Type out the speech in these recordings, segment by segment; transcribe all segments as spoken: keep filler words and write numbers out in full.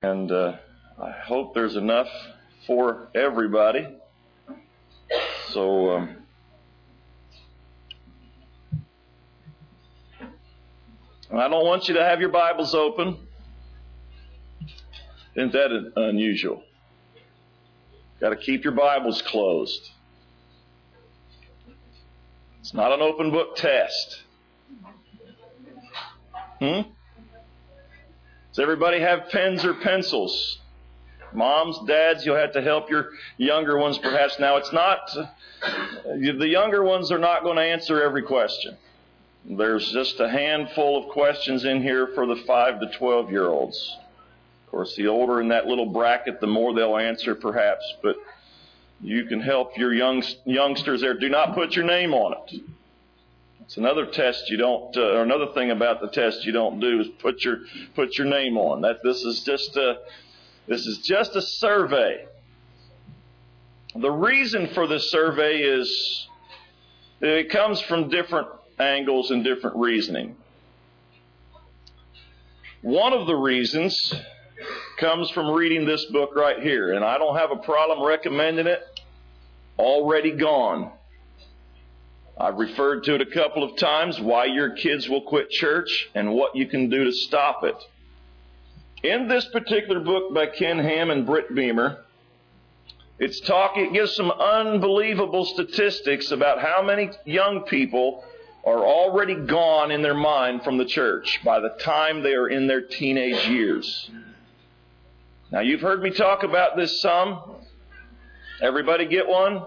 And uh, I hope there's enough for everybody. So um, I don't want you to have your Bibles open. Isn't that unusual? Got to keep your Bibles closed. It's not an open book test. Hmm? Does everybody have pens or pencils? Moms, dads, you'll have to help your younger ones perhaps. Now, it's not, the younger ones are not going to answer every question. There's just a handful of questions in here for the five to twelve year olds. Of course, the older in that little bracket, the more they'll answer perhaps. But you can help your young, youngsters there. Do not put your name on it. It's another test you don't, uh, or another thing about the test you don't do is put your put your name on. That this is just a this is just a survey. The reason for this survey is it comes from different angles and different reasoning. One of the reasons comes from reading this book right here, and I don't have a problem recommending it. Already Gone. I've referred to it a couple of times, Why Your Kids Will Quit Church and What You Can Do to Stop It. In this particular book by Ken Ham and Britt Beamer, it's talk, it gives some unbelievable statistics about how many young people are already gone in their mind from the church by the time they are in their teenage years. Now, you've heard me talk about this some. Everybody get one?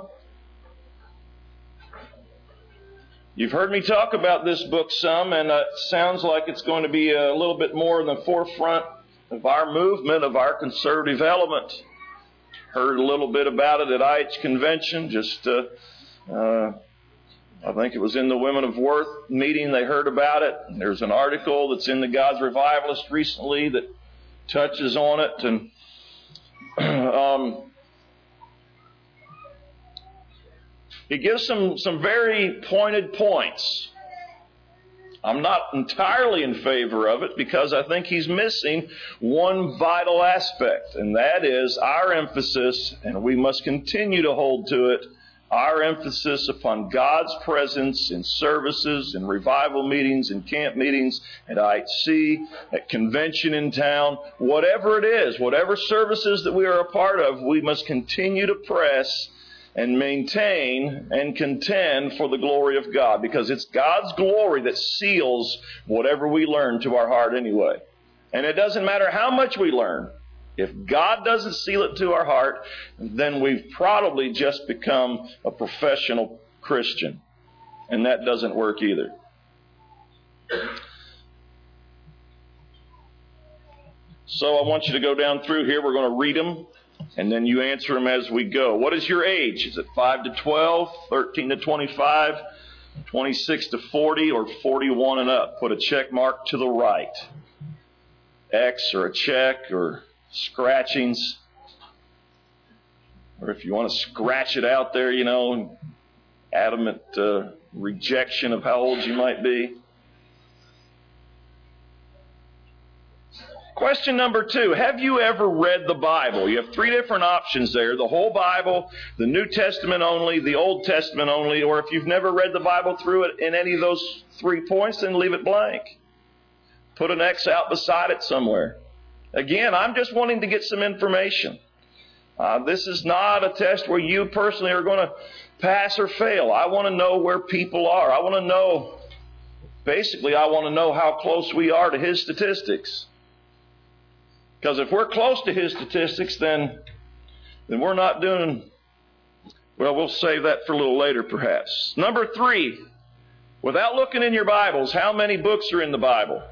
You've heard me talk about this book some, and uh, it sounds like it's going to be a little bit more in the forefront of our movement, of our conservative element. Heard a little bit about it at I H Convention. Just, uh, uh, I think it was in the Women of Worth meeting they heard about it. There's an article that's in the God's Revivalist recently that touches on it, and um, he gives some, some very pointed points. I'm not entirely in favor of it because I think he's missing one vital aspect, and that is our emphasis, and we must continue to hold to it, our emphasis upon God's presence in services, in revival meetings, in camp meetings, at I H C, at convention in town, whatever it is, whatever services that we are a part of, we must continue to press and maintain and contend for the glory of God, because it's God's glory that seals whatever we learn to our heart anyway. And it doesn't matter how much we learn. If God doesn't seal it to our heart, then we've probably just become a professional Christian. And that doesn't work either. So I want you to go down through here. We're going to read them, and then you answer them as we go. What is your age? Is it five to twelve, thirteen to twenty-five, twenty-six to forty, or forty-one and up? Put a check mark to the right. X or a check or scratchings. Or if you want to scratch it out there, you know, adamant uh, rejection of how old you might be. Question number two, have you ever read the Bible? You have three different options there, the whole Bible, the New Testament only, the Old Testament only, or if you've never read the Bible through it in any of those three points, then leave it blank. Put an X out beside it somewhere. Again, I'm just wanting to get some information. Uh, this is not a test where you personally are going to pass or fail. I want to know where people are. I want to know, basically, I want to know how close we are to his statistics. Because if we're close to his statistics, then, then we're not doing, well, we'll save that for a little later perhaps. Number three, without looking in your Bibles, how many books are in the Bible?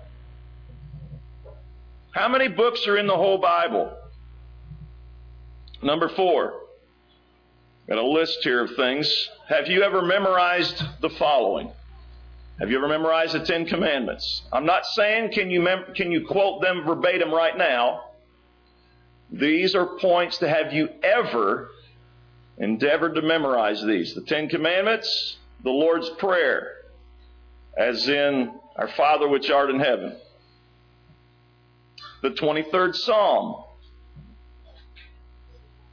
How many books are in the whole Bible? Number four, got a list here of things. Have you ever memorized the following? Have you ever memorized the Ten Commandments? I'm not saying can you mem- can you quote them verbatim right now. These are points to have you ever endeavored to memorize these. The Ten Commandments, the Lord's Prayer, as in, Our Father which art in heaven. The twenty-third Psalm,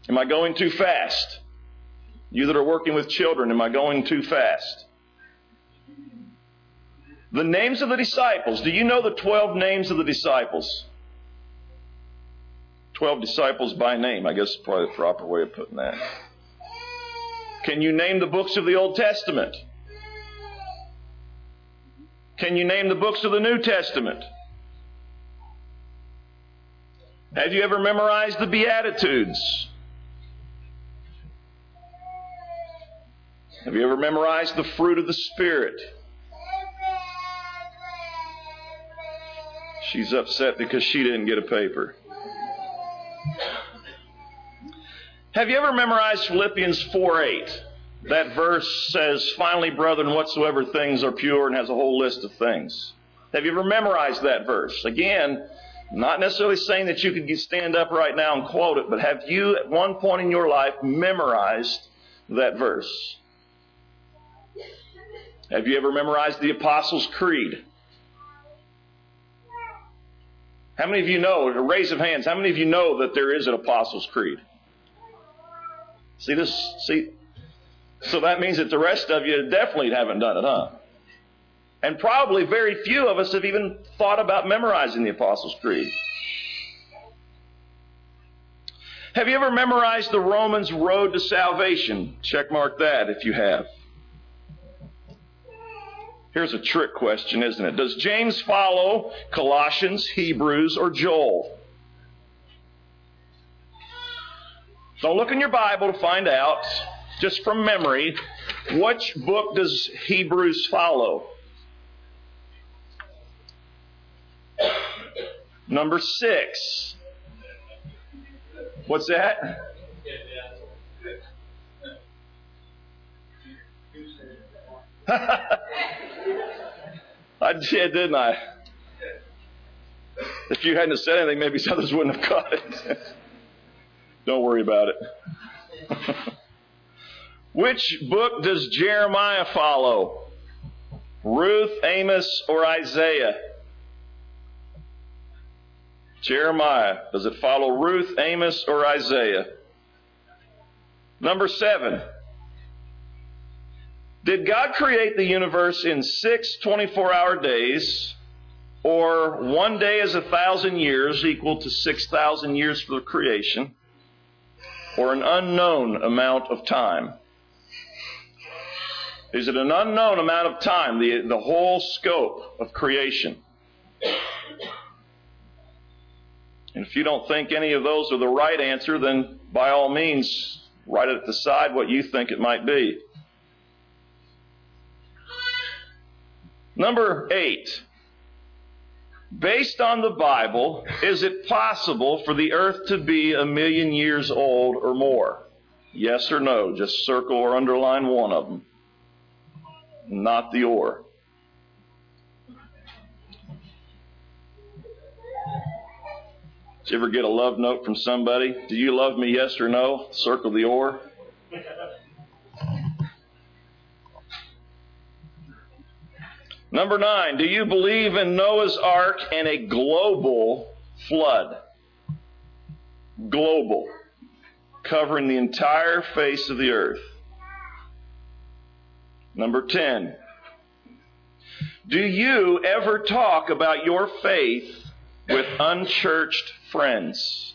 Am I going too fast? You that are working with children, am I going too fast? The names of the disciples. Do you know the twelve names of the disciples? Twelve disciples by name, I guess is probably the proper way of putting that. Can you name the books of the Old Testament? Can you name the books of the New Testament? Have you ever memorized the Beatitudes? Have you ever memorized the fruit of the Spirit? She's upset because she didn't get a paper. Have you ever memorized Philippians four eight? That verse says, finally, brethren, whatsoever things are pure, and has a whole list of things. Have you ever memorized that verse? Again, not necessarily saying that you could stand up right now and quote it, but have you at one point in your life memorized that verse? Have you ever memorized the Apostles' Creed? How many of you know, a raise of hands, how many of you know that there is an Apostles' Creed? See this? See? So that means that the rest of you definitely haven't done it, huh? And probably very few of us have even thought about memorizing the Apostles' Creed. Have you ever memorized the Romans Road to Salvation? Check mark that if you have. Here's a trick question, isn't it? Does James follow Colossians, Hebrews, or Joel? Don't look in your Bible to find out, just from memory, which book does Hebrews follow? Number six. What's that? I did, didn't I? If you hadn't said anything, maybe others wouldn't have caught it. Don't worry about it. Which book does Jeremiah follow? Ruth, Amos, or Isaiah? Jeremiah. Does it follow Ruth, Amos, or Isaiah? Number seven. Did God create the universe in six twenty-four hour days, or one day is a thousand years equal to six thousand years for the creation, or an unknown amount of time? Is it an unknown amount of time, the, the whole scope of creation? And if you don't think any of those are the right answer, then by all means, write it aside what you think it might be. Number eight. Based on the Bible, is it possible for the earth to be a million years old or more? Yes or no? Just circle or underline one of them. Not the or. Did you ever get a love note from somebody? Do you love me, yes or no? Circle the or. Number nine, do you believe in Noah's Ark and a global flood? Global. Covering the entire face of the earth. Number ten, do you ever talk about your faith with unchurched friends?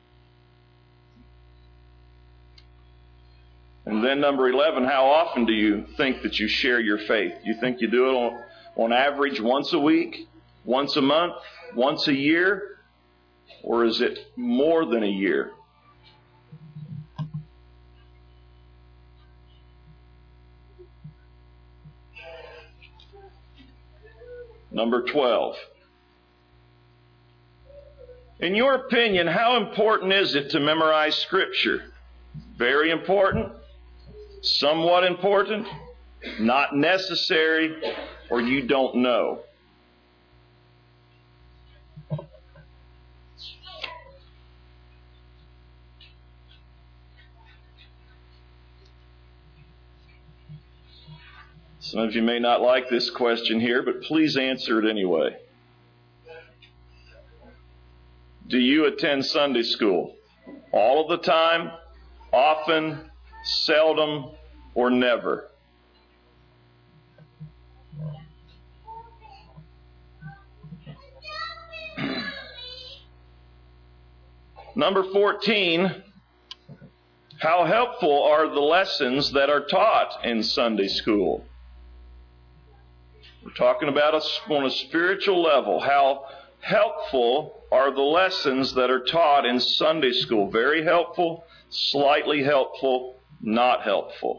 And then number eleven, how often do you think that you share your faith? Do you think you do it on, on average once a week, once a month, once a year? Or is it more than a year? Number twelve. In your opinion, how important is it to memorize Scripture? Very important, somewhat important, not necessary, or you don't know. Some of you may not like this question here, but please answer it anyway. Do you attend Sunday school all of the time often, seldom, or never? Number fourteen, how helpful are the lessons that are taught in Sunday school? We're talking about us on a spiritual level. How helpful are the lessons that are taught in Sunday school? Very helpful, slightly helpful, not helpful.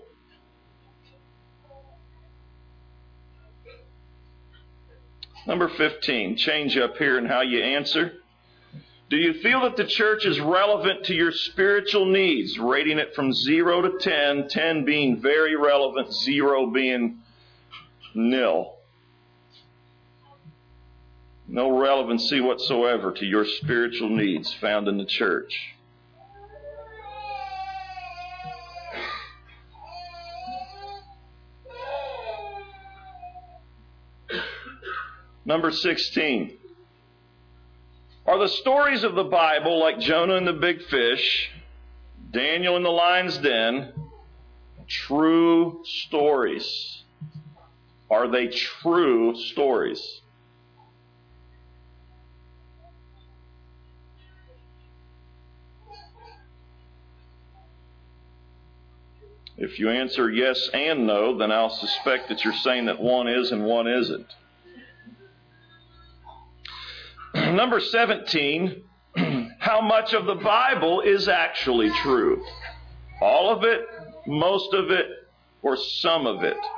Number fifteen, change up here in how you answer. Do you feel that the church is relevant to your spiritual needs? Rating it from zero to ten, ten being very relevant, zero being nil. No relevancy whatsoever to your spiritual needs found in the church. Number sixteen. Are the stories of the Bible, like Jonah and the big fish, Daniel in the lion's den, true stories? Are they true stories? If you answer yes and no, then I'll suspect that you're saying that one is and one isn't. Number seventeen, how much of the Bible is actually true? All of it, most of it, or some of it?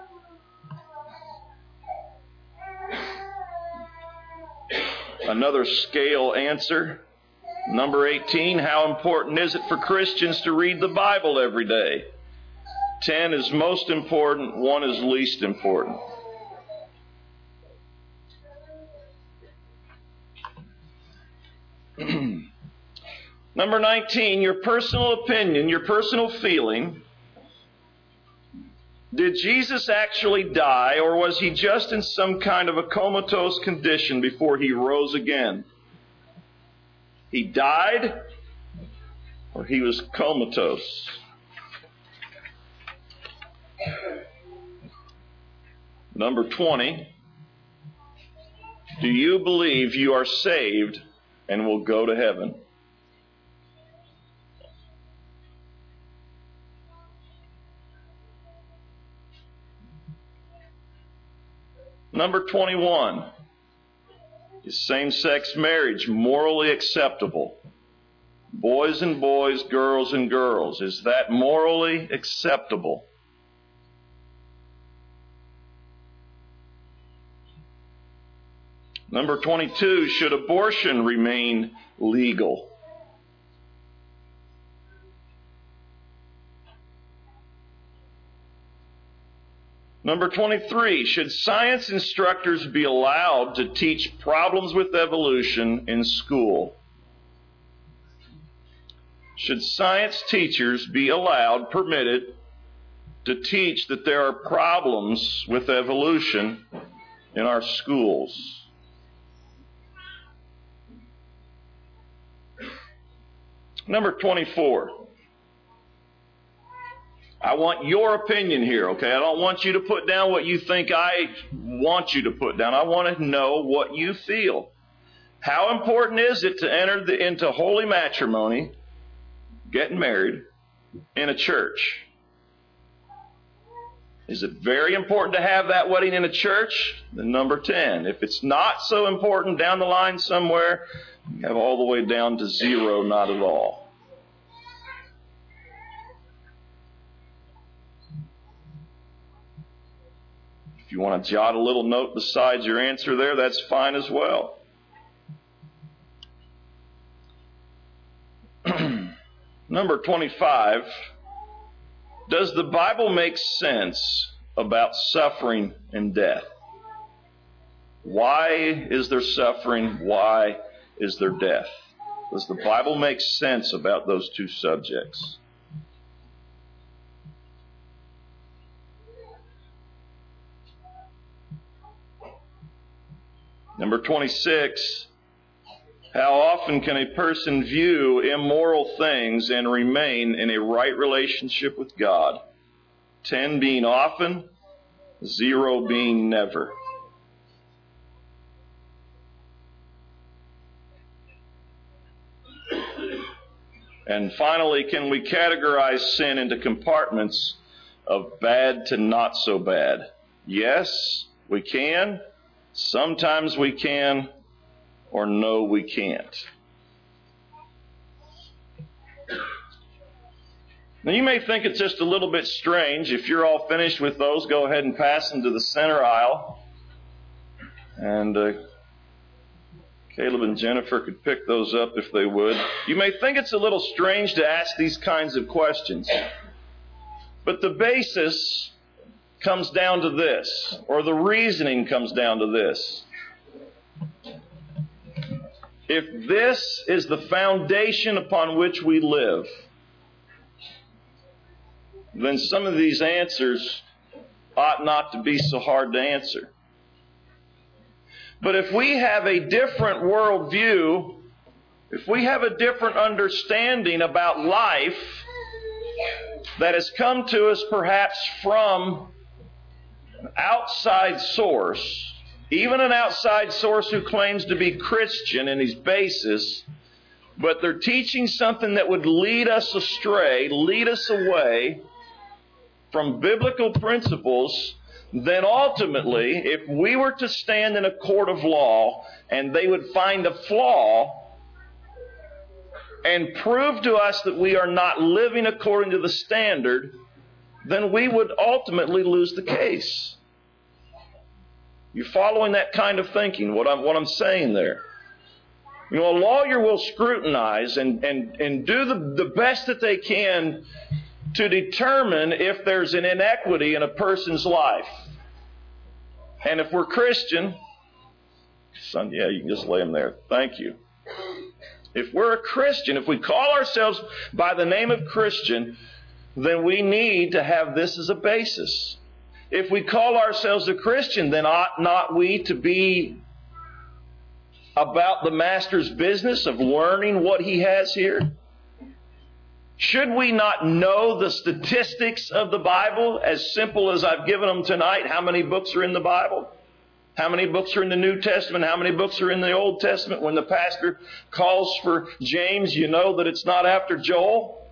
Another scale answer. Number eighteen, how important is it for Christians to read the Bible every day? ten is most important, one is least important. Number nineteen, your personal opinion, your personal feeling. Did Jesus actually die, or was he just in some kind of a comatose condition before he rose again? He died, or he was comatose? Number twenty, do you believe you are saved and will go to heaven? Number twenty-one, is same-sex marriage morally acceptable? Boys and boys, girls and girls, is that morally acceptable? Number twenty-two, should abortion remain legal? Number twenty-three, should science instructors be allowed to teach problems with evolution in school? Should science teachers be allowed, permitted, to teach that there are problems with evolution in our schools? Number twenty-four. I want your opinion here, okay? I don't want you to put down what you think I want you to put down. I want to know what you feel. How important is it to enter the, into holy matrimony, getting married, in a church? Is it very important to have that wedding in a church? Then number ten. If it's not so important down the line somewhere, you have all the way down to zero, not at all. If you want to jot a little note beside your answer there, that's fine as well. Number twenty-five, does the Bible make sense about suffering and death? Why is there suffering? Why is there death? Does the Bible make sense about those two subjects? Number twenty-six, How often can a person view immoral things and remain in a right relationship with God? Ten being often, zero being never. And finally, can we categorize sin into compartments of bad to not so bad? Yes, we can. Sometimes we can, or no, we can't. Now, you may think it's just a little bit strange. If you're all finished with those, go ahead and pass them to the center aisle. And uh, Caleb and Jennifer could pick those up if they would. You may think it's a little strange to ask these kinds of questions. But the basis comes down to this, or the reasoning comes down to this. If this is the foundation upon which we live, then some of these answers ought not to be so hard to answer. But if we have a different worldview, if we have a different understanding about life that has come to us perhaps from an outside source, even an outside source who claims to be Christian in his basis, but they're teaching something that would lead us astray, lead us away from biblical principles, then ultimately, if we were to stand in a court of law and they would find a flaw and prove to us that we are not living according to the standard, then we would ultimately lose the case. You following that kind of thinking, what I'm, what I'm saying there? You know, a lawyer will scrutinize and, and, and do the, the best that they can to determine if there's an inequity in a person's life. And if we're Christian, son, yeah, you can just lay them there. Thank you. If we're a Christian, if we call ourselves by the name of Christian, then we need to have this as a basis. If we call ourselves a Christian, then ought not we to be about the Master's business of learning what He has here? Should we not know the statistics of the Bible, as simple as I've given them tonight? How many books are in the Bible? How many books are in the New Testament? How many books are in the Old Testament? When the pastor calls for James, you know that it's not after Joel.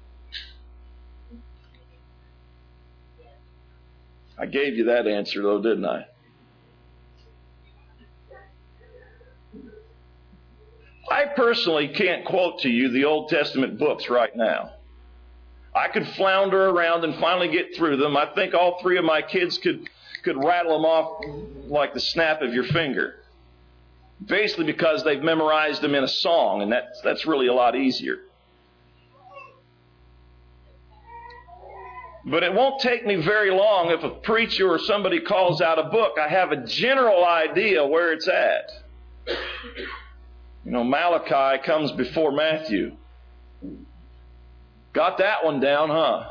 I gave you that answer, though, didn't I? I personally can't quote to you the Old Testament books right now. I could flounder around and finally get through them. I think all three of my kids could, could rattle them off like the snap of your finger. Basically because they've memorized them in a song, and that's, that's really a lot easier. But it won't take me very long if a preacher or somebody calls out a book. I have a general idea where it's at. You know, Malachi comes before Matthew. Got that one down, huh?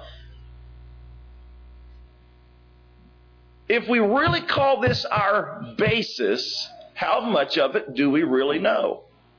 If we really call this our basis, how much of it do we really know?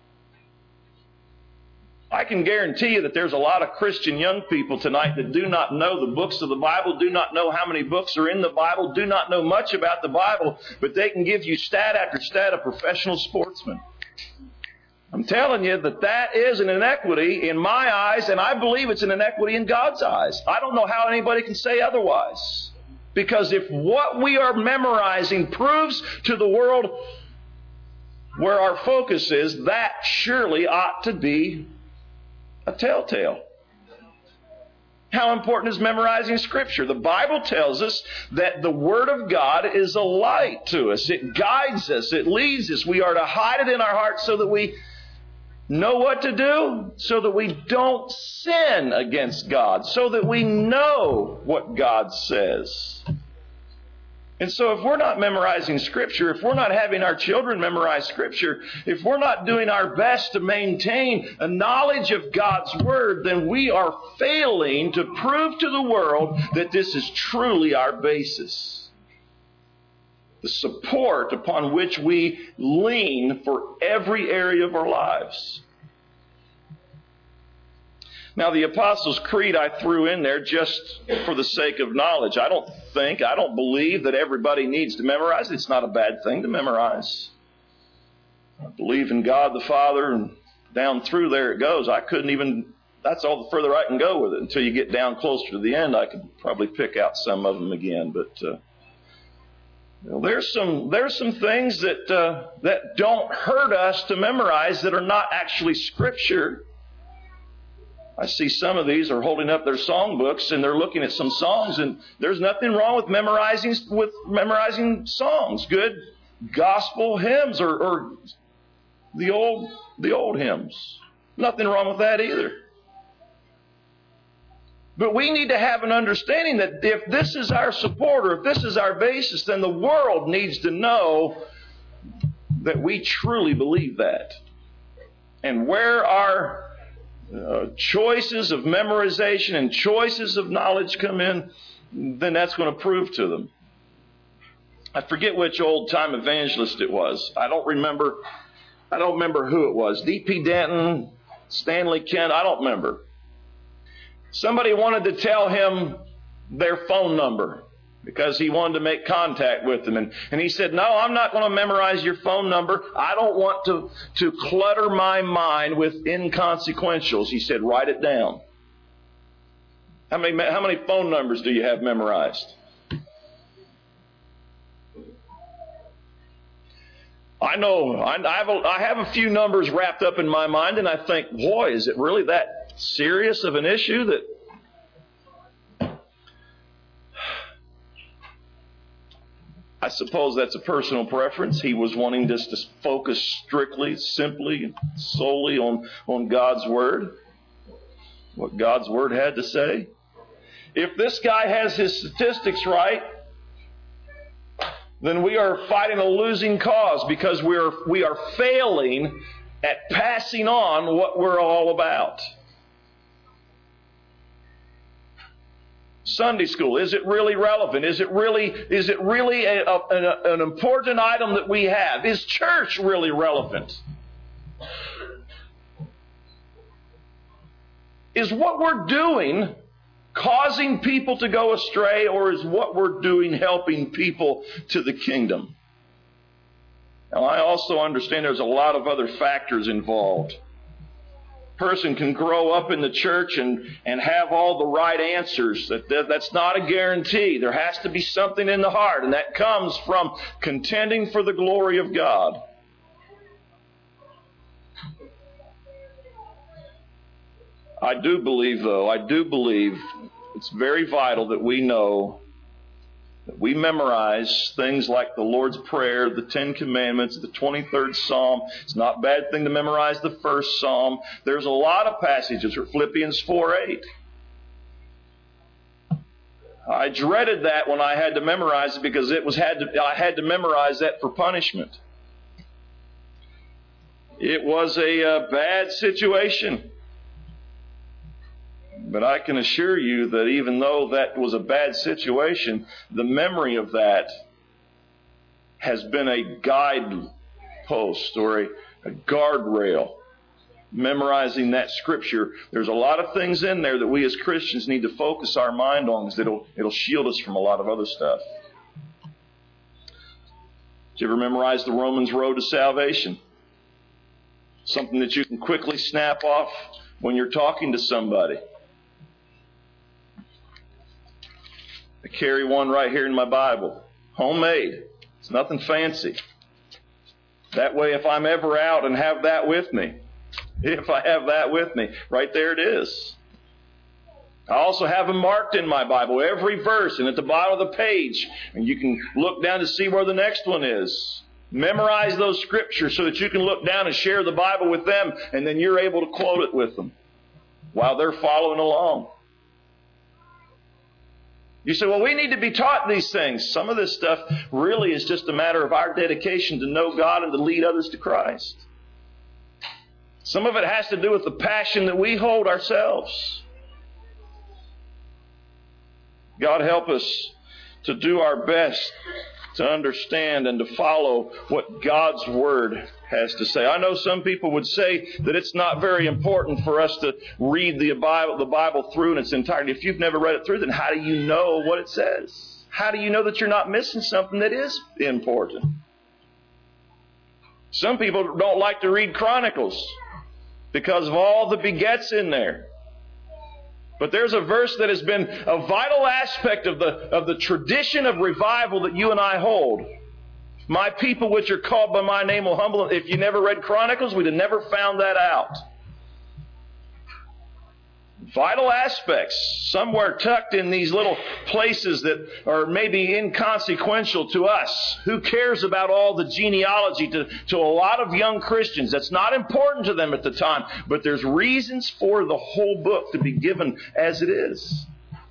I can guarantee you that there's a lot of Christian young people tonight that do not know the books of the Bible, do not know how many books are in the Bible, do not know much about the Bible, but they can give you stat after stat of professional sportsmen. I'm telling you that that is an inequity in my eyes, and I believe it's an inequity in God's eyes. I don't know how anybody can say otherwise. Because if what we are memorizing proves to the world where our focus is, that surely ought to be a telltale. How important is memorizing Scripture? The Bible tells us that the Word of God is a light to us. It guides us. It leads us. We are to hide it in our hearts so that we know what to do, so that we don't sin against God, so that we know what God says. And so if we're not memorizing Scripture, if we're not having our children memorize Scripture, if we're not doing our best to maintain a knowledge of God's Word, then we are failing to prove to the world that this is truly our basis. the support upon which we lean for every area of our lives. Now, the Apostles' Creed I threw in there just for the sake of knowledge. I don't think, I don't believe that everybody needs to memorize it. It's not a bad thing to memorize. I believe in God the Father, and down through there it goes. I couldn't even, that's all the further I can go with it. Until you get down closer to the end, I could probably pick out some of them again. But uh, you know, there's some there's some things that uh, that don't hurt us to memorize that are not actually Scripture. I see some of these are holding up their songbooks and they're looking at some songs, and there's nothing wrong with memorizing with memorizing songs, good gospel hymns or, or the old the old hymns. Nothing wrong with that either. But we need to have an understanding that if this is our support or if this is our basis, then the world needs to know that we truly believe that. And where our uh, choices of memorization and choices of knowledge come in, then that's going to prove to them. I forget which old-time evangelist it was. I don't remember. I don't remember who it was. D P Denton, Stanley Kent. I don't remember. Somebody wanted to tell him their phone number because he wanted to make contact with them. And, and he said, no, I'm not going to memorize your phone number. I don't want to, to clutter my mind with inconsequentials. He said, write it down. How many, how many phone numbers do you have memorized? I know, I have, a, I have a few numbers wrapped up in my mind, and I think, boy, is it really that serious of an issue that... I suppose that's a personal preference. He was wanting just to focus strictly, simply, solely on, on God's Word, what God's Word had to say. If this guy has his statistics right, then we are fighting a losing cause because we are we are failing at passing on what we're all about. Sunday school, is it really relevant? Is it really is it really a, a, an, an important item that we have? Is church really relevant? Is what we're doing causing people to go astray, or is what we're doing helping people to the kingdom? Now, I also understand there's a lot of other factors involved. A person can grow up in the church and, and have all the right answers. That, that That's not a guarantee. There has to be something in the heart, and that comes from contending for the glory of God. I do believe, though, I do believe it's very vital that we know that we memorize things like the Lord's Prayer, the Ten Commandments, the twenty-third Psalm. It's not a bad thing to memorize the first Psalm. There's a lot of passages, or Philippians four eight. I dreaded that when I had to memorize it because it was had to, I had to memorize that for punishment. It was a uh, bad situation. But I can assure you that even though that was a bad situation, the memory of that has been a guidepost or a, a guardrail. Memorizing that Scripture, there's a lot of things in there that we as Christians need to focus our mind on because it'll, it'll shield us from a lot of other stuff. Did you ever memorize the Romans Road to Salvation? Something that you can quickly snap off when you're talking to somebody. I carry one right here in my Bible. Homemade. It's nothing fancy. That way, if I'm ever out and have that with me, if I have that with me, right there it is. I also have them marked in my Bible, every verse, and at the bottom of the page. And you can look down to see where the next one is. Memorize those scriptures so that you can look down and share the Bible with them, and then you're able to quote it with them while they're following along. You say, well, we need to be taught these things. Some of this stuff really is just a matter of our dedication to know God and to lead others to Christ. Some of it has to do with the passion that we hold ourselves. God help us to do our best to understand and to follow what God's Word has to say. I know some people would say that it's not very important for us to read the Bible, the Bible through in its entirety. If you've never read it through, then how do you know what it says? How do you know that you're not missing something that is important? Some people don't like to read Chronicles because of all the begets in there. But there's a verse that has been a vital aspect of the, of the tradition of revival that you and I hold. My people which are called by my name will humble them. If you never read Chronicles, we'd have never found that out. Vital aspects, somewhere tucked in these little places that are maybe inconsequential to us. Who cares about all the genealogy to, to a lot of young Christians? That's not important to them at the time. But there's reasons for the whole book to be given as it is.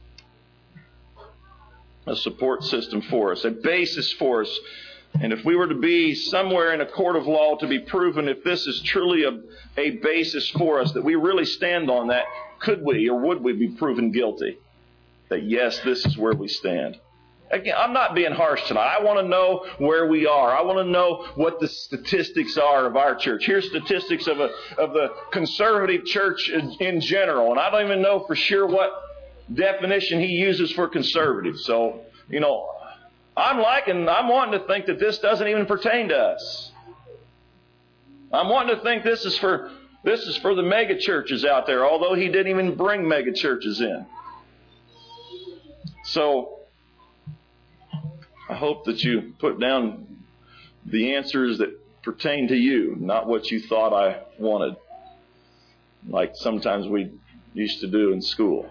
A support system for us, a basis for us. And if we were to be somewhere in a court of law to be proven if this is truly a, a basis for us, that we really stand on that, could we or would we be proven guilty? That yes, this is where we stand. Again, I'm not being harsh tonight. I want to know where we are. I want to know what the statistics are of our church. Here's statistics of a of the conservative church in, in general. And I don't even know for sure what definition he uses for conservative. So, you know, I'm liking, I'm wanting to think that this doesn't even pertain to us. I'm wanting to think this is for this is for the mega churches out there, although he didn't even bring mega churches in. So I hope that you put down the answers that pertain to you, not what you thought I wanted, like sometimes we used to do in school.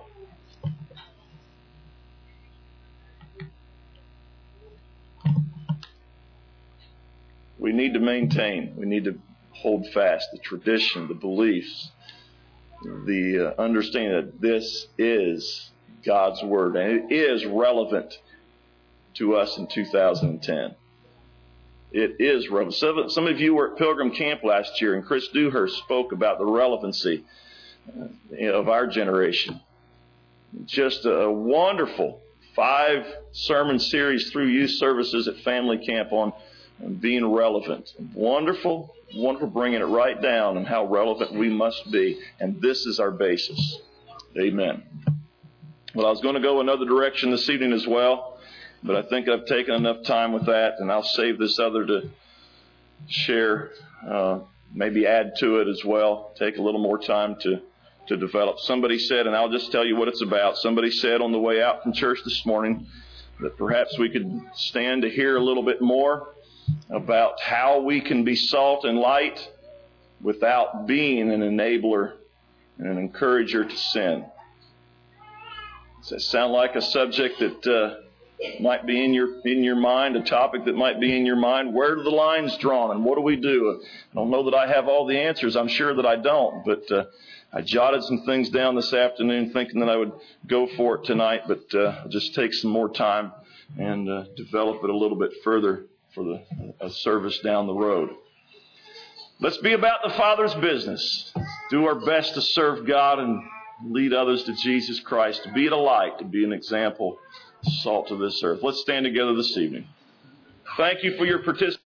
We need to maintain, we need to hold fast the tradition, the beliefs, the uh, understanding that this is God's Word, and it is relevant to us in two thousand ten. It is relevant. Some, some of you were at Pilgrim Camp last year, and Chris Dewhurst spoke about the relevancy uh, of our generation. Just a wonderful five sermon series through youth services at Family Camp on being relevant. Wonderful, wonderful, bringing it right down and how relevant we must be. And this is our basis. Amen. Well, I was going to go another direction this evening as well, but I think I've taken enough time with that, and I'll save this other to share, uh, maybe add to it as well. Take a little more time to, to develop. Somebody said, and I'll just tell you what it's about. Somebody said on the way out from church this morning that perhaps we could stand to hear a little bit more about how we can be salt and light without being an enabler and an encourager to sin. Does that sound like a subject that uh, might be in your in your mind, a topic that might be in your mind? Where are the lines drawn, and what do we do? I don't know that I have all the answers. I'm sure that I don't, but uh, I jotted some things down this afternoon thinking that I would go for it tonight, but uh, I'll just take some more time and uh, develop it a little bit further for the a service down the road. Let's be about the Father's business. Do our best to serve God and lead others to Jesus Christ, to be a light, to be an example, salt of this earth. Let's stand together this evening. Thank you for your participation.